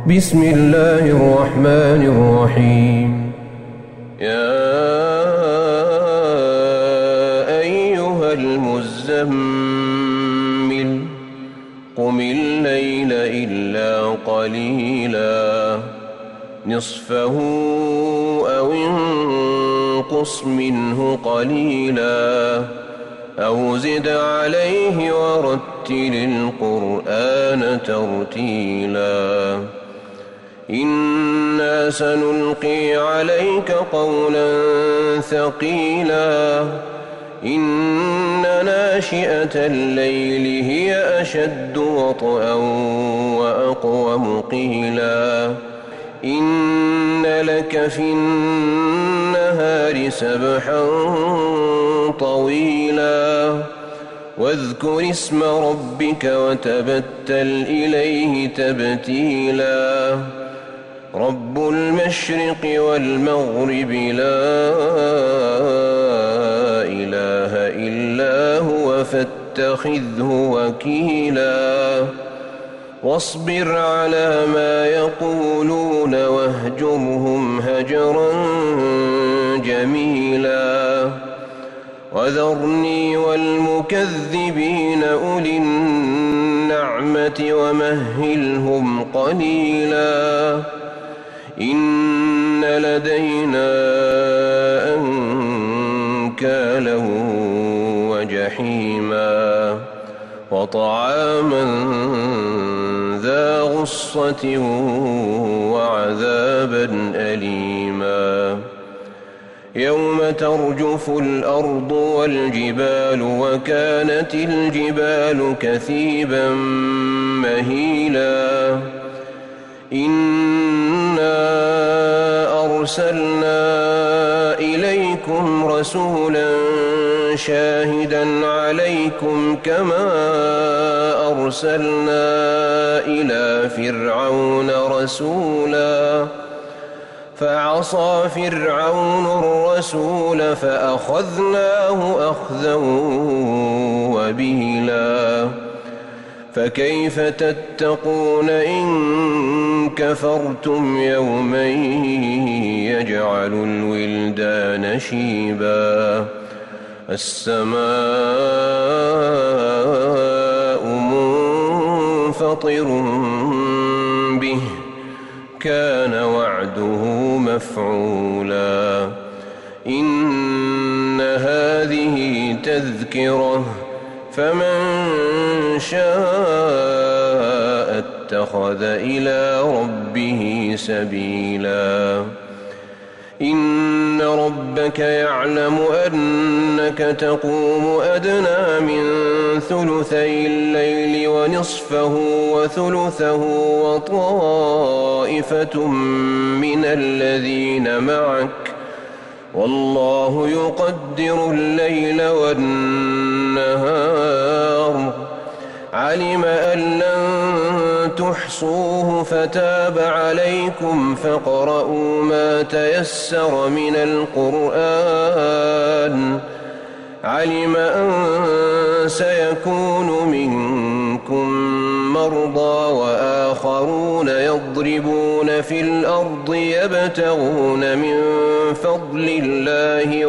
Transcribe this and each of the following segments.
بسم الله الرحمن الرحيم يا أيها المزمل قم الليل إلا قليلا نصفه أو انقص منه قليلا أو زد عليه ورتل القرآن ترتيلا إنا سنلقي عليك قولا ثقيلا إن ناشئة الليل هي أشد وطئا وأقوم قيلا إن لك في النهار سبحا طويلا واذكر اسم ربك وتبتل إليه تبتيلا رب المشرق والمغرب لا إله إلا هو فاتخذه وكيلا واصبر على ما يقولون واهجرهم هجرا جميلا وذرني والمكذبين أولي النعمة ومهلهم قليلا إن لدينا أنكالا وجحيما وطعاما ذا غصة وعذابا أليما يوم ترجف الأرض والجبال وكانت الجبال كثيبا مهيلا إنا أرسلنا إليكم رسولا شاهدا عليكم كما أرسلنا إلى فرعون رسولا فعصى فرعون الرسول فأخذناه أخذا وبيلا فكيف تتقون إن كفرتم يوما يجعل الولدان شيبا السماء منفطر به كان وعده مفعولا إن هذه تذكرة فمن شاء اتخذ إلى ربه سبيلا إن ربك يعلم أنك تقوم أدنى من ثلثي الليل ونصفه وثلثه وطائفة من الذين معك والله يقدر الليل والنهار علم أن لن تحصوه فتاب عليكم فاقرؤوا ما تيسر من القرآن علم أن سيكون منكم مرضى وآخرون يضربون في الأرض يبتغون من فضل الله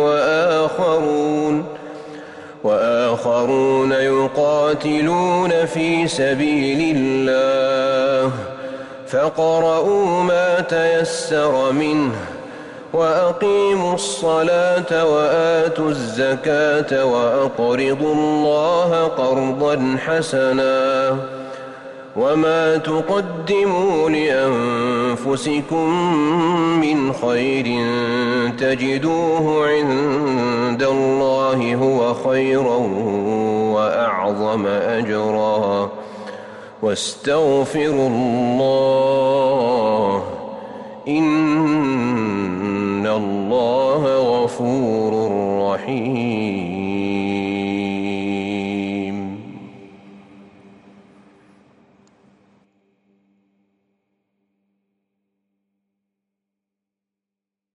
وآخرون يقاتلون في سبيل الله فاقرؤوا ما تيسر منه وأقيموا الصلاة وآتوا الزكاة وأقرضوا الله قرضا حسنا وما تقدموا لأنفسكم من خير تجدوه عند الله هو خيرا وأعظم أجرا واستغفروا الله إن الله غفور رحيم